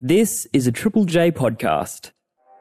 This is a Triple J podcast.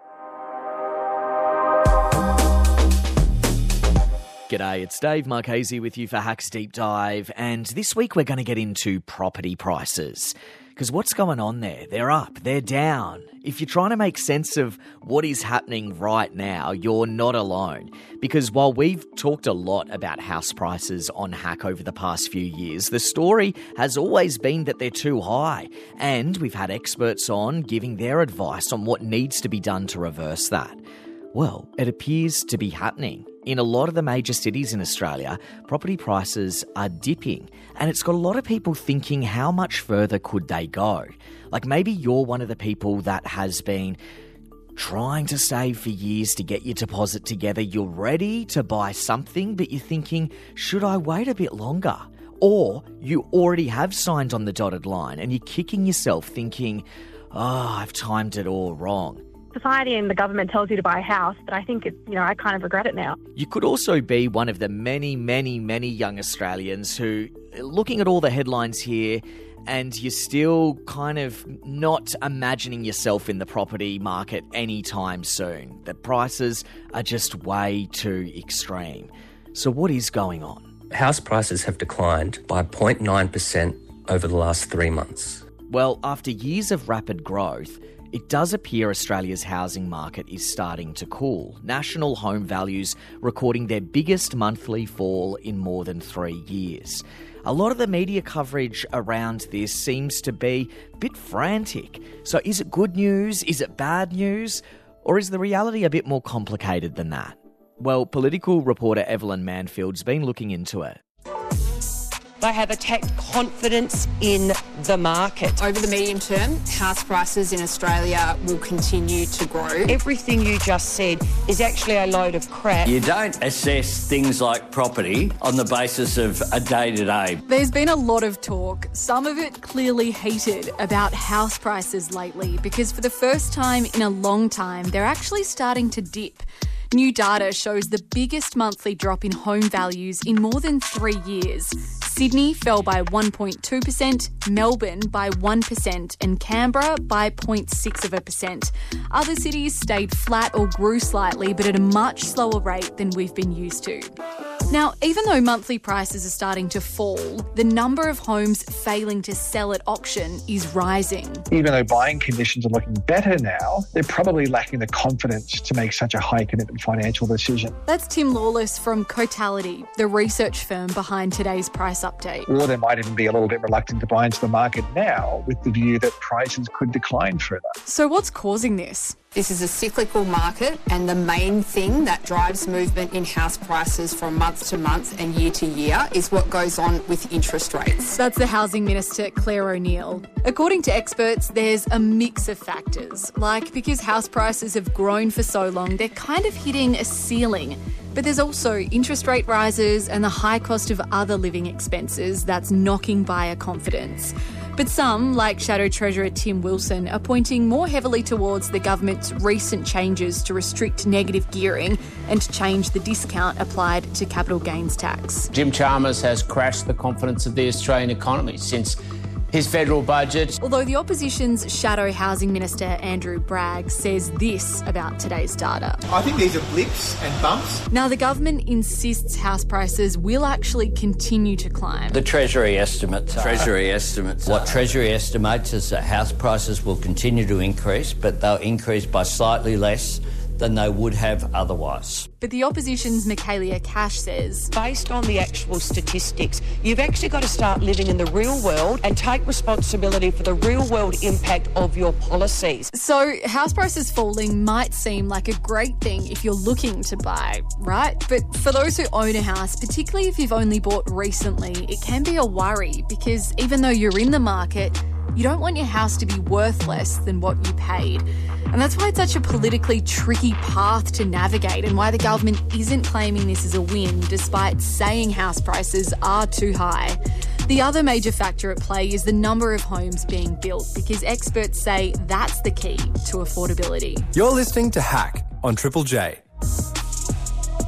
G'day, it's Dave Marchese with you for Hacks Deep Dive, and this week we're going to get into property prices. Because what's going on there? They're up, they're down. If you're trying to make sense of what is happening right now, you're not alone. Because while we've talked a lot about house prices on Hack over the past few years, the story has always been that they're too high. And we've had experts on giving their advice on what needs to be done to reverse that. Well, it appears to be happening. In a lot of the major cities in Australia, property prices are dipping, and it's got a lot of people thinking how much further could they go? Like maybe you're one of the people that has been trying to save for years to get your deposit together. You're ready to buy something, but you're thinking, should I wait a bit longer? Or you already have signed on the dotted line and you're kicking yourself thinking, I've timed it all wrong. Society and the government tells you to buy a house, but I think I kind of regret it now. You could also be one of the many, many, many young Australians who, looking at all the headlines here, and you're still kind of not imagining yourself in the property market anytime soon. The prices are just way too extreme. So what is going on? House prices have declined by 0.9% over the last 3 months. Well, after years of rapid growth, it does appear Australia's housing market is starting to cool. National home values recording their biggest monthly fall in more than 3 years. A lot of the media coverage around this seems to be a bit frantic. So is it good news? Is it bad news? Or is the reality a bit more complicated than that? Well, political reporter Evelyn Manfield's been looking into it. They have attacked confidence in the market. Over the medium term, house prices in Australia will continue to grow. Everything you just said is actually a load of crap. You don't assess things like property on the basis of a day-to-day. There's been a lot of talk, some of it clearly heated, about house prices lately because for the first time in a long time, they're actually starting to dip. New data shows the biggest monthly drop in home values in more than 3 years. Sydney fell by 1.2%, Melbourne by 1% and Canberra by 0.6%. Other cities stayed flat or grew slightly, but at a much slower rate than we've been used to. Now, even though monthly prices are starting to fall, the number of homes failing to sell at auction is rising. Even though buying conditions are looking better now, they're probably lacking the confidence to make such a high commitment financial decision. That's Tim Lawless from Cotality, the research firm behind today's price update. Or they might even be a little bit reluctant to buy into the market now with the view that prices could decline further. So what's causing this? This is a cyclical market, and the main thing that drives movement in house prices from month to month and year to year is what goes on with interest rates. That's the Housing Minister, Claire O'Neil. According to experts, there's a mix of factors. Like, because house prices have grown for so long, they're kind of hitting a ceiling. But there's also interest rate rises and the high cost of other living expenses that's knocking buyer confidence. But some, like Shadow Treasurer Tim Wilson, are pointing more heavily towards the government's recent changes to restrict negative gearing and to change the discount applied to capital gains tax. Jim Chalmers has crashed the confidence of the Australian economy since his federal budget. Although the opposition's Shadow Housing Minister Andrew Bragg says this about today's data. I think these are blips and bumps. Now, the government insists house prices will actually continue to climb. The Treasury estimates What Treasury estimates is that house prices will continue to increase, but they'll increase by slightly less than they would have otherwise. But the opposition's Michaelia Cash says, based on the actual statistics, you've actually got to start living in the real world and take responsibility for the real world impact of your policies. So house prices falling might seem like a great thing if you're looking to buy, right? But for those who own a house, particularly if you've only bought recently, it can be a worry because even though you're in the market, you don't want your house to be worth less than what you paid. And that's why it's such a politically tricky path to navigate and why the government isn't claiming this as a win despite saying house prices are too high. The other major factor at play is the number of homes being built because experts say that's the key to affordability. You're listening to Hack on Triple J.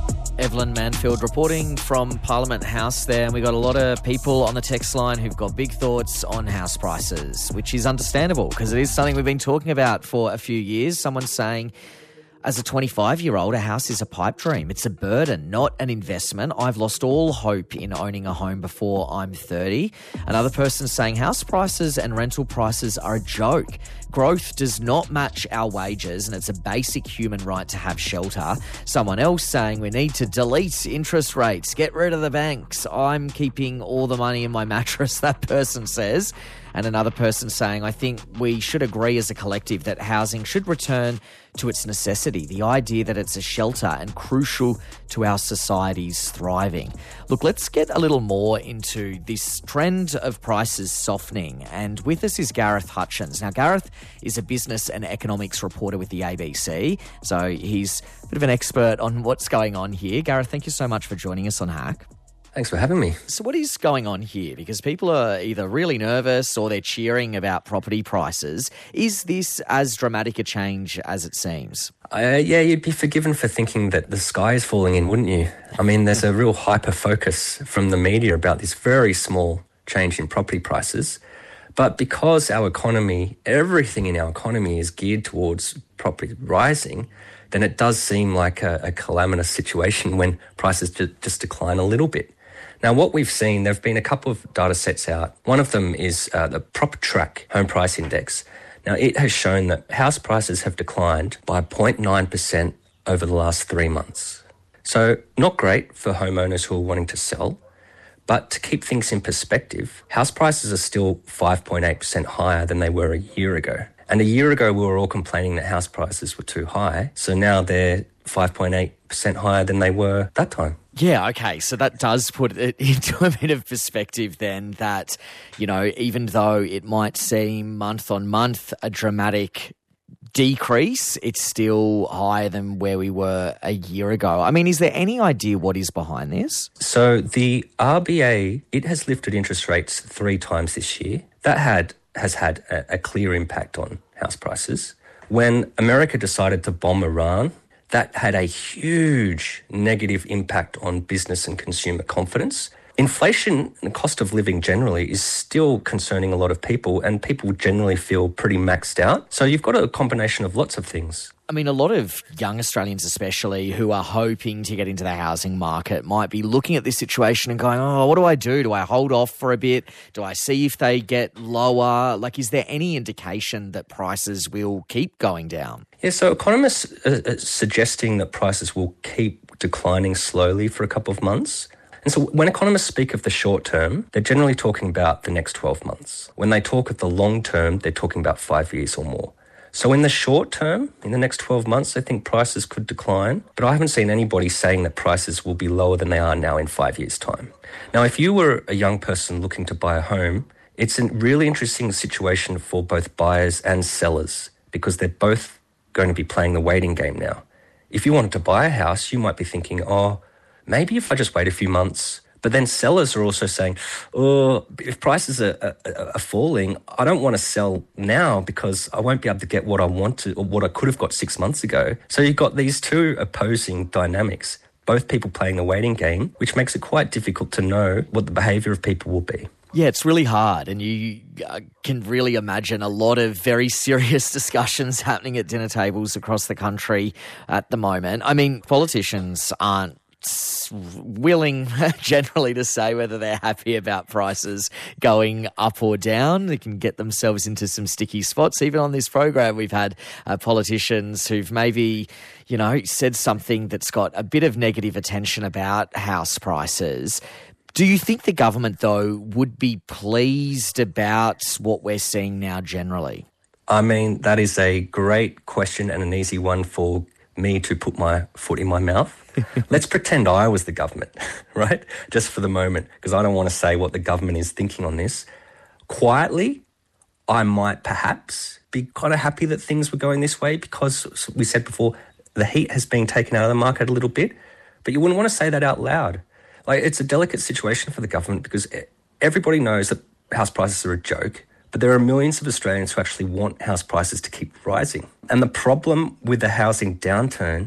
Evelyn Manfield reporting from Parliament House there, and we got a lot of people on the text line who've got big thoughts on house prices, which is understandable because it is something we've been talking about for a few years. Someone's saying, as a 25-year-old, a house is a pipe dream. It's a burden, not an investment. I've lost all hope in owning a home before I'm 30. Another person saying house prices and rental prices are a joke. Growth does not match our wages and it's a basic human right to have shelter. Someone else saying we need to delete interest rates, get rid of the banks. I'm keeping all the money in my mattress, that person says. And another person saying, I think we should agree as a collective that housing should return to its necessity, the idea that it's a shelter and crucial to our society's thriving. Look, let's get a little more into this trend of prices softening. And with us is Gareth Hutchins. Now, Gareth is a business and economics reporter with the ABC, so he's a bit of an expert on what's going on here. Gareth, thank you so much for joining us on Hack. Thanks for having me. So what is going on here? Because people are either really nervous or they're cheering about property prices. Is this as dramatic a change as it seems? Yeah, you'd be forgiven for thinking that the sky is falling in, wouldn't you? I mean, there's a real hyper-focus from the media about this very small change in property prices. But because our economy, everything in our economy is geared towards property rising, then it does seem like a calamitous situation when prices just decline a little bit. Now, what we've seen, there have been a couple of data sets out. One of them is the PropTrack Home Price Index. Now, it has shown that house prices have declined by 0.9% over the last 3 months. So not great for homeowners who are wanting to sell, but to keep things in perspective, house prices are still 5.8% higher than they were a year ago. And a year ago, we were all complaining that house prices were too high. So now they're 5.8% higher than they were that time. Yeah, okay. So that does put it into a bit of perspective then that, you know, even though it might seem month on month a dramatic decrease, it's still higher than where we were a year ago. I mean, is there any idea what is behind this? So the RBA, it has lifted interest rates 3 times this year. That has had a clear impact on house prices. When America decided to bomb Iran, that had a huge negative impact on business and consumer confidence. Inflation and the cost of living generally is still concerning a lot of people, and people generally feel pretty maxed out. So you've got a combination of lots of things. I mean, a lot of young Australians especially who are hoping to get into the housing market might be looking at this situation and going, oh, what do I do? Do I hold off for a bit? Do I see if they get lower? Like, is there any indication that prices will keep going down? Yeah, so economists are suggesting that prices will keep declining slowly for a couple of months. And so when economists speak of the short term, they're generally talking about the next 12 months. When they talk of the long term, they're talking about 5 years or more. So in the short term, in the next 12 months, I think prices could decline. But I haven't seen anybody saying that prices will be lower than they are now in 5 years' time. Now, if you were a young person looking to buy a home, it's a really interesting situation for both buyers and sellers because they're both going to be playing the waiting game now. If you wanted to buy a house, you might be thinking, oh, maybe if I just wait a few months. But then sellers are also saying, oh, if prices are falling, I don't want to sell now because I won't be able to get what I want to or what I could have got 6 months ago. So you've got these two opposing dynamics, both people playing the waiting game, which makes it quite difficult to know what the behaviour of people will be. Yeah, it's really hard, and you can really imagine a lot of very serious discussions happening at dinner tables across the country at the moment. I mean, politicians aren't willing generally to say whether they're happy about prices going up or down. They can get themselves into some sticky spots. Even on this program, we've had politicians who've maybe, you know, said something that's got a bit of negative attention about house prices. Do you think the government, though, would be pleased about what we're seeing now generally? I mean, that is a great question and an easy one for me to put my foot in my mouth. Let's pretend I was the government, right? Just for the moment, because I don't want to say what the government is thinking on this. Quietly, I might perhaps be kind of happy that things were going this way because we said before, the heat has been taken out of the market a little bit, but you wouldn't want to say that out loud. Like, it's a delicate situation for the government because everybody knows that house prices are a joke, but there are millions of Australians who actually want house prices to keep rising. And the problem with the housing downturn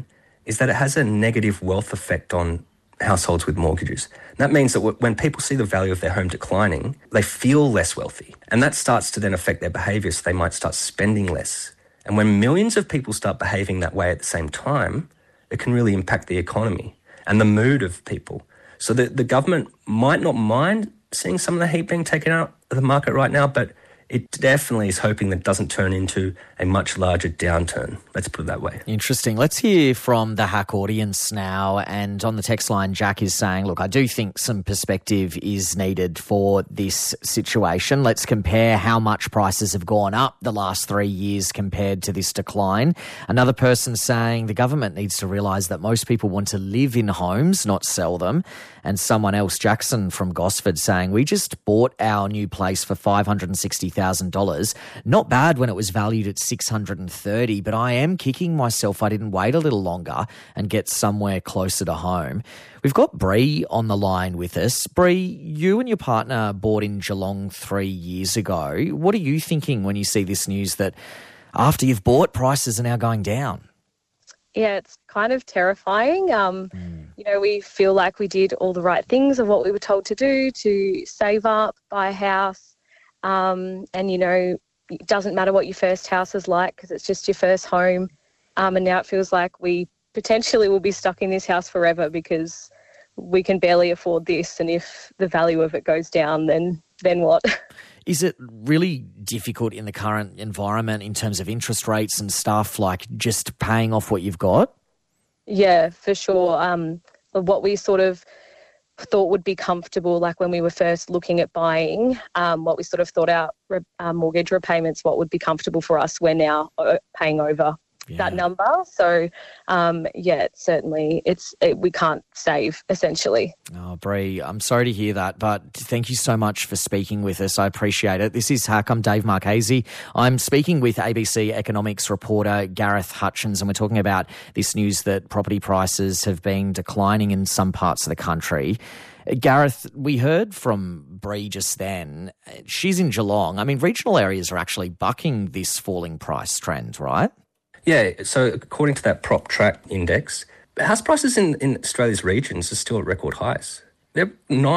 is that it has a negative wealth effect on households with mortgages. And that means that when people see the value of their home declining, they feel less wealthy. And that starts to then affect their behaviour, so they might start spending less. And when millions of people start behaving that way at the same time, it can really impact the economy and the mood of people. So the government might not mind seeing some of the heat being taken out of the market right now, but it definitely is hoping that it doesn't turn into a much larger downturn. Let's put it that way. Interesting. Let's hear from the Hack audience now. And on the text line, Jack is saying, look, I do think some perspective is needed for this situation. Let's compare how much prices have gone up the last 3 years compared to this decline. Another person saying the government needs to realise that most people want to live in homes, not sell them. And someone else, Jackson from Gosford, saying, we just bought our new place for $560,000. Not bad when it was valued at $630,000, but I am kicking myself I didn't wait a little longer and get somewhere closer to home. We've got Bree on the line with us. Bree, you and your partner bought in Geelong 3 years ago. What are you thinking when you see this news that after you've bought, prices are now going down? Yeah, it's kind of terrifying. You know, we feel like we did all the right things of what we were told to do, to save up, buy a house. And, you know, it doesn't matter what your first house is like because it's just your first home. And now it feels like we potentially will be stuck in this house forever because we can barely afford this. And if the value of it goes down, then what? Is it really difficult in the current environment in terms of interest rates and stuff, like just paying off what you've got? Yeah, for sure. What we sort of thought would be comfortable, like when we were first looking at buying, what we sort of thought our mortgage repayments, what would be comfortable for us, we're now paying over that number. So, certainly we can't save, essentially. Oh, Bree, I'm sorry to hear that, but thank you so much for speaking with us. I appreciate it. This is Hack. I'm Dave Marchese. I'm speaking with ABC economics reporter Gareth Hutchins, and we're talking about this news that property prices have been declining in some parts of the country. Gareth, we heard from Bree just then. She's in Geelong. I mean, regional areas are actually bucking this falling price trend, right? Yeah, so according to that PropTrack index, house prices in Australia's regions are still at record highs. They're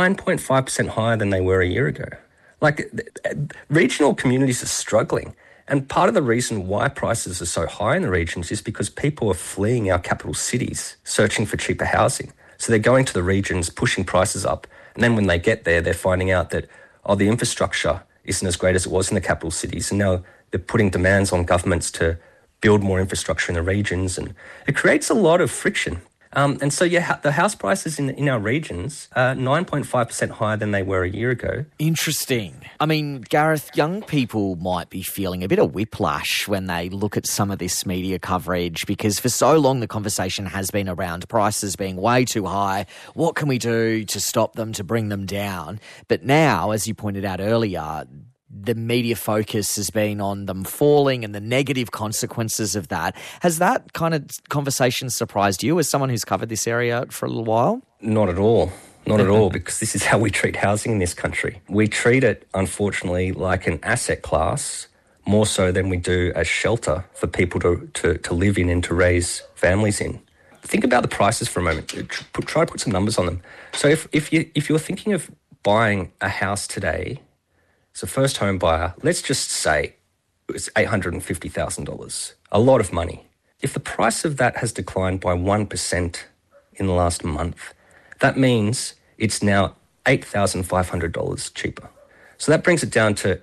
9.5% higher than they were a year ago. Like, regional communities are struggling. And part of the reason why prices are so high in the regions is because people are fleeing our capital cities, searching for cheaper housing. So they're going to the regions, pushing prices up. And then when they get there, they're finding out that, the infrastructure isn't as great as it was in the capital cities. And now they're putting demands on governments to build more infrastructure in the regions, and it creates a lot of friction. And so, the house prices in our regions are 9.5% higher than they were a year ago. Interesting. I mean, Gareth, young people might be feeling a bit of whiplash when they look at some of this media coverage, because for so long the conversation has been around prices being way too high. What can we do to stop them, to bring them down? But now, as you pointed out earlier, the media focus has been on them falling and the negative consequences of that. Has that kind of conversation surprised you as someone who's covered this area for a little while? Not at all. Not at all, because this is how we treat housing in this country. We treat it, unfortunately, like an asset class, more so than we do as shelter for people to live in and to raise families in. Think about the prices for a moment. Try to put some numbers on them. So if you're thinking of buying a house today, as a first home buyer, let's just say it's $850,000, a lot of money. If the price of that has declined by 1% in the last month, that means it's now $8,500 cheaper. So that brings it down to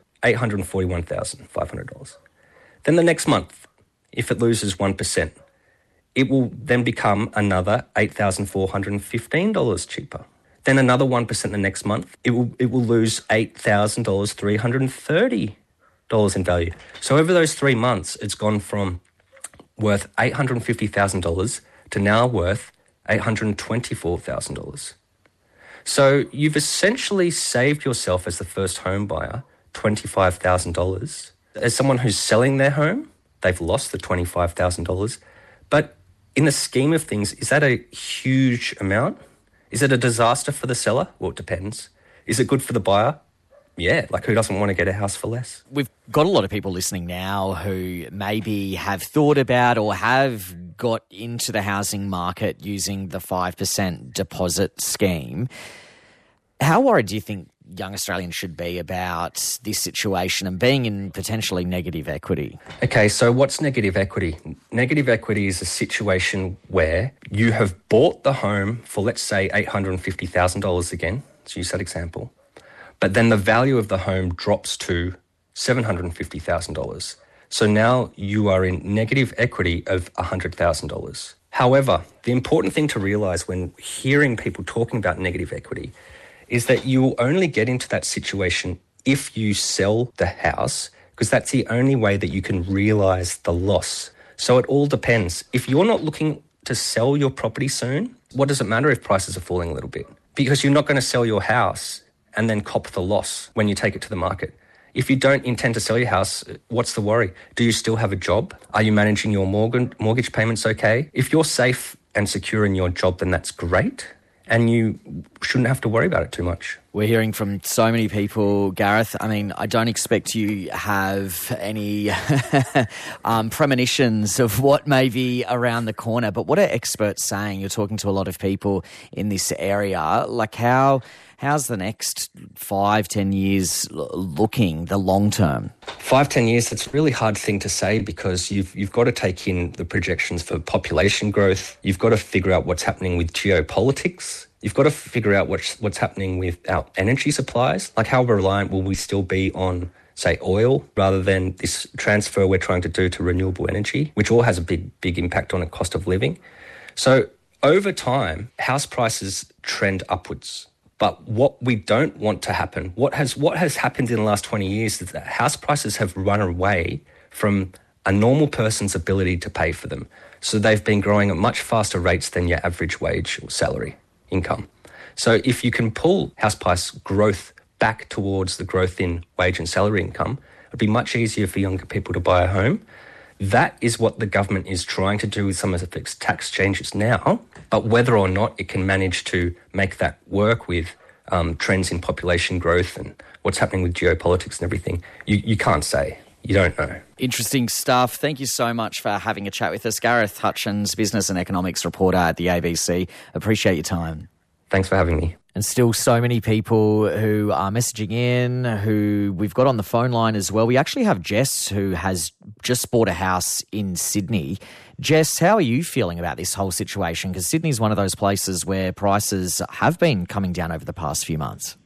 $841,500. Then the next month, if it loses 1%, it will then become another $8,415 cheaper. Then another 1% the next month, it will lose $8,330 in value. So over those 3 months, it's gone from worth $850,000 to now worth $824,000. So you've essentially saved yourself as the first home buyer $25,000. As someone who's selling their home, they've lost the $25,000. But in the scheme of things, is that a huge amount? Is it a disaster for the seller? Well, it depends. Is it good for the buyer? Yeah, like who doesn't want to get a house for less? We've got a lot of people listening now who maybe have thought about or have got into the housing market using the 5% deposit scheme. How worried do you think young Australians should be about this situation and being in potentially negative equity? Okay, so what's negative equity? Negative equity is a situation where you have bought the home for, let's say, $850,000 again, to use that example, but then the value of the home drops to $750,000. So now you are in negative equity of $100,000. However, the important thing to realise when hearing people talking about negative equity is that you will only get into that situation if you sell the house, because that's the only way that you can realise the loss. So it all depends. If you're not looking to sell your property soon, what does it matter if prices are falling a little bit? Because you're not going to sell your house and then cop the loss when you take it to the market. If you don't intend to sell your house, what's the worry? Do you still have a job? Are you managing your mortgage payments okay? If you're safe and secure in your job, then that's great. And you shouldn't have to worry about it too much. We're hearing from so many people, Gareth. I mean, I don't expect you have any premonitions of what may be around the corner, but what are experts saying? You're talking to a lot of people in this area. Like how's the next 5-10 years looking, the long term? 5-10 years, that's a really hard thing to say because you've got to take in the projections for population growth. You've got to figure out what's happening with geopolitics. You've got to figure out what's happening with our energy supplies. Like how reliant will we still be on, say, oil rather than this transfer we're trying to do to renewable energy, which all has a big impact on the cost of living. So over time, house prices trend upwards. But what we don't want to happen, what has happened in the last 20 years is that house prices have run away from a normal person's ability to pay for them. So they've been growing at much faster rates than your average wage or salary income. So if you can pull house price growth back towards the growth in wage and salary income, it'd be much easier for younger people to buy a home. That is what the government is trying to do with some of its tax changes now. But whether or not it can manage to make that work with trends in population growth and what's happening with geopolitics and everything, you can't say. You don't know. Interesting stuff. Thank you so much for having a chat with us. Gareth Hutchins, business and economics reporter at the ABC. Appreciate your time. Thanks for having me. And still so many people who are messaging in, who we've got on the phone line as well. We actually have Jess, who has just bought a house in Sydney. Jess, how are you feeling about this whole situation? Because Sydney's one of those places where prices have been coming down over the past few months.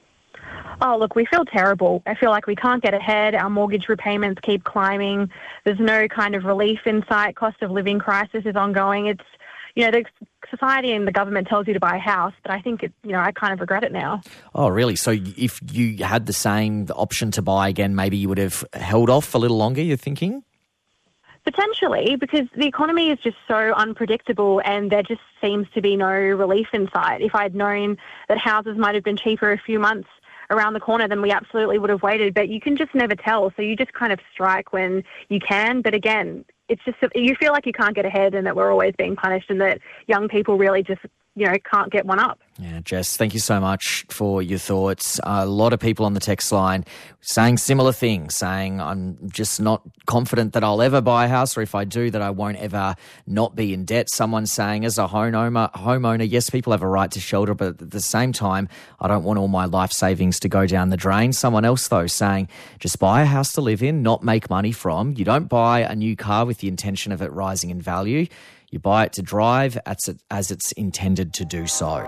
Oh, look, we feel terrible. I feel like we can't get ahead. Our mortgage repayments keep climbing. There's no kind of relief in sight. Cost of living crisis is ongoing. It's, the society and the government tells you to buy a house, but I think I kind of regret it now. Oh, really? So if you had the same option to buy again, maybe you would have held off a little longer, you're thinking? Potentially, because the economy is just so unpredictable and there just seems to be no relief in sight. If I'd known that houses might have been cheaper a few months around the corner, then we absolutely would have waited. But you can just never tell. So you just kind of strike when you can. But again, it's just, you feel like you can't get ahead and that we're always being punished and that young people really just, can't get one up. Yeah, Jess, thank you so much for your thoughts. A lot of people on the text line saying similar things, saying I'm just not confident that I'll ever buy a house, or if I do, that I won't ever not be in debt. Someone saying as a homeowner, yes, people have a right to shelter, but at the same time, I don't want all my life savings to go down the drain. Someone else, though, saying just buy a house to live in, not make money from. You don't buy a new car with the intention of it rising in value. You buy it to drive as it's intended to do so.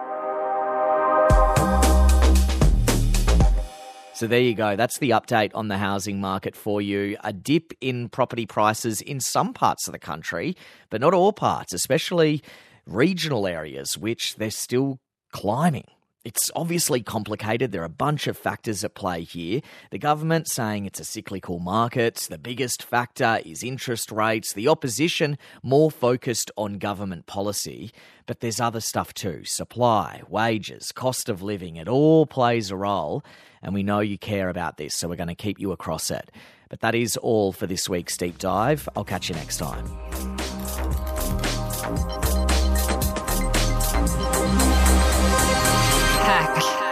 So there you go. That's the update on the housing market for you. A dip in property prices in some parts of the country, but not all parts, especially regional areas, which they're still climbing. It's obviously complicated. There are a bunch of factors at play here. The government saying it's a cyclical market. The biggest factor is interest rates. The opposition more focused on government policy. But there's other stuff too. Supply, wages, cost of living. It all plays a role. And we know you care about this, so we're going to keep you across it. But that is all for this week's Deep Dive. I'll catch you next time. Hack.